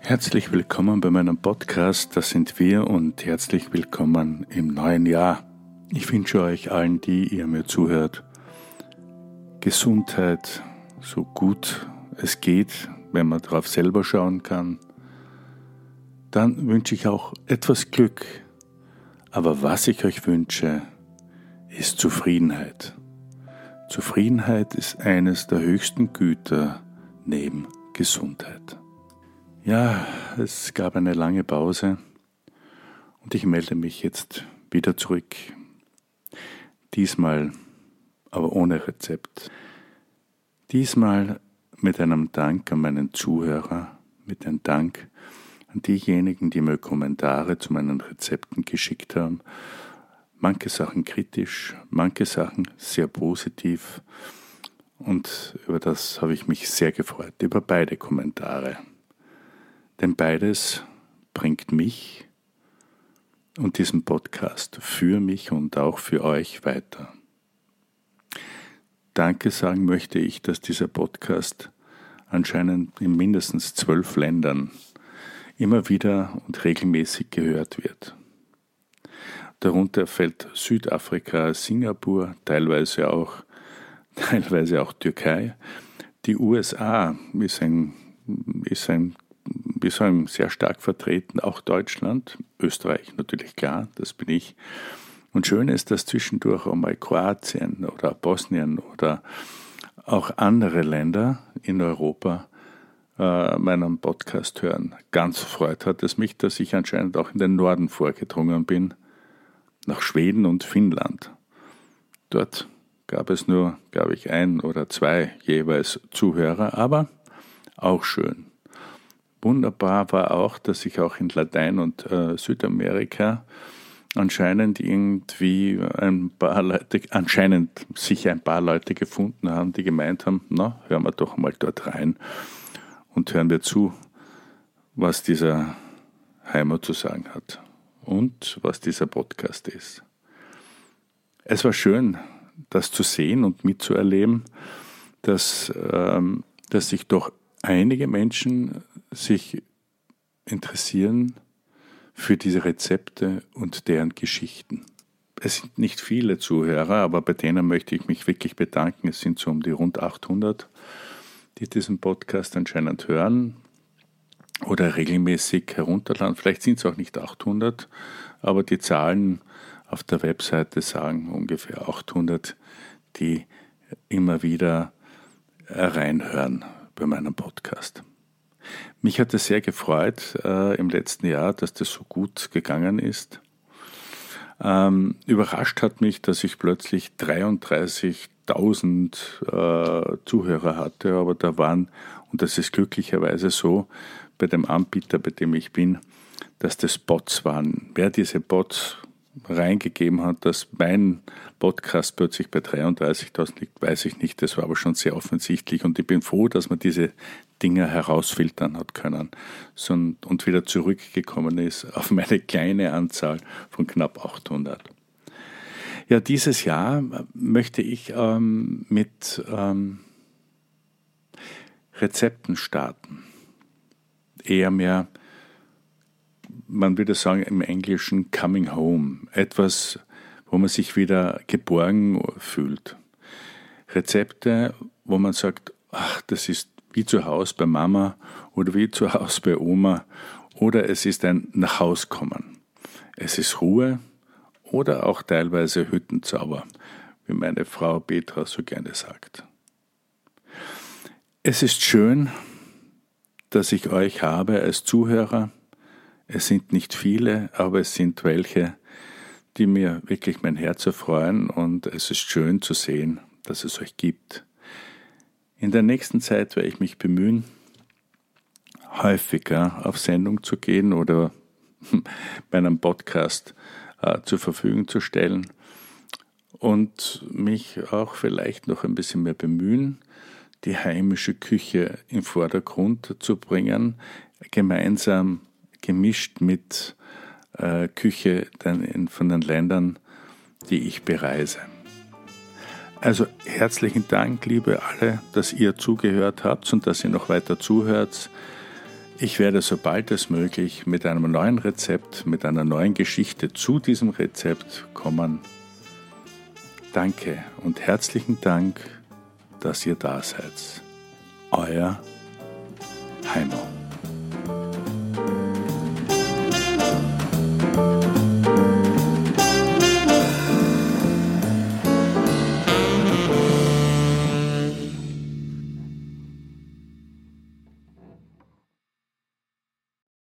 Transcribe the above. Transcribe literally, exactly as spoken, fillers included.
Herzlich willkommen bei meinem Podcast, das sind wir und herzlich willkommen im neuen Jahr. Ich wünsche euch allen, die ihr mir zuhört, Gesundheit, so gut es geht, wenn man darauf selber schauen kann. Dann wünsche ich auch etwas Glück, aber was ich euch wünsche, ist Zufriedenheit. Zufriedenheit ist eines der höchsten Güter neben Gesundheit. Ja, es gab eine lange Pause und ich melde mich jetzt wieder zurück. Diesmal aber ohne Rezept. Diesmal mit einem Dank an meinen Zuhörer, mit einem Dank an diejenigen, die mir Kommentare zu meinen Rezepten geschickt haben. Manche Sachen kritisch, manche Sachen sehr positiv und über das habe ich mich sehr gefreut, über beide Kommentare. Denn beides bringt mich und diesen Podcast für mich und auch für euch weiter. Danke sagen möchte ich, dass dieser Podcast anscheinend in mindestens zwölf Ländern immer wieder und regelmäßig gehört wird. Darunter fällt Südafrika, Singapur, teilweise auch, teilweise auch Türkei. Die U S A ist ein, ist ein wir sagen, sehr stark vertreten, auch Deutschland, Österreich natürlich klar, das bin ich. Und schön ist, dass zwischendurch auch mal Kroatien oder Bosnien oder auch andere Länder in Europa äh, meinen Podcast hören. Ganz freut hat es mich, dass ich anscheinend auch in den Norden vorgedrungen bin, nach Schweden und Finnland. Dort gab es nur, glaube ich, ein oder zwei jeweils Zuhörer, aber auch schön. Wunderbar war auch, dass sich auch in Latein- und äh, Südamerika anscheinend irgendwie ein paar Leute, anscheinend sich ein paar Leute gefunden haben, die gemeint haben, na, hören wir doch mal dort rein und hören wir zu, was dieser Heimer zu sagen hat und was dieser Podcast ist. Es war schön, das zu sehen und mitzuerleben, dass, ähm, dass sich doch einige Menschen sich interessieren für diese Rezepte und deren Geschichten. Es sind nicht viele Zuhörer, aber bei denen möchte ich mich wirklich bedanken. Es sind so um die rund achthundert, die diesen Podcast anscheinend hören oder regelmäßig herunterladen. Vielleicht sind es auch nicht achthundert, aber die Zahlen auf der Webseite sagen ungefähr achthundert, die immer wieder reinhören bei meinem Podcast. Mich hat es sehr gefreut äh, im letzten Jahr, dass das so gut gegangen ist. Ähm, überrascht hat mich, dass ich plötzlich dreiunddreißigtausend äh, Zuhörer hatte, aber da waren, und das ist glücklicherweise so, bei dem Anbieter, bei dem ich bin, dass das Bots waren. Wer diese Bots reingegeben hat, dass mein Podcast plötzlich bei dreiunddreißigtausend liegt, weiß ich nicht. Das war aber schon sehr offensichtlich und ich bin froh, dass man diese Dinge herausfiltern hat können und wieder zurückgekommen ist auf meine kleine Anzahl von knapp achthundert. Ja, dieses Jahr möchte ich ähm, mit ähm, Rezepten starten. Eher mehr, man würde sagen im Englischen Coming Home, etwas, wo man sich wieder geborgen fühlt. Rezepte, wo man sagt, ach, das ist wie zu Hause bei Mama oder wie zu Hause bei Oma oder es ist ein Nachhauskommen. Es ist Ruhe oder auch teilweise Hüttenzauber, wie meine Frau Petra so gerne sagt. Es ist schön, dass ich euch habe als Zuhörer. Es sind nicht viele, aber es sind welche, die mir wirklich mein Herz erfreuen und es ist schön zu sehen, dass es euch gibt. In der nächsten Zeit werde ich mich bemühen, häufiger auf Sendung zu gehen oder meinen Podcast äh, zur Verfügung zu stellen und mich auch vielleicht noch ein bisschen mehr bemühen, die heimische Küche in Vordergrund zu bringen, gemeinsam gemischt mit äh, Küche dann in, von den Ländern, die ich bereise. Also herzlichen Dank, liebe alle, dass ihr zugehört habt und dass ihr noch weiter zuhört. Ich werde sobald es möglich mit einem neuen Rezept, mit einer neuen Geschichte zu diesem Rezept kommen. Danke und herzlichen Dank, dass ihr da seid. Euer Heimo.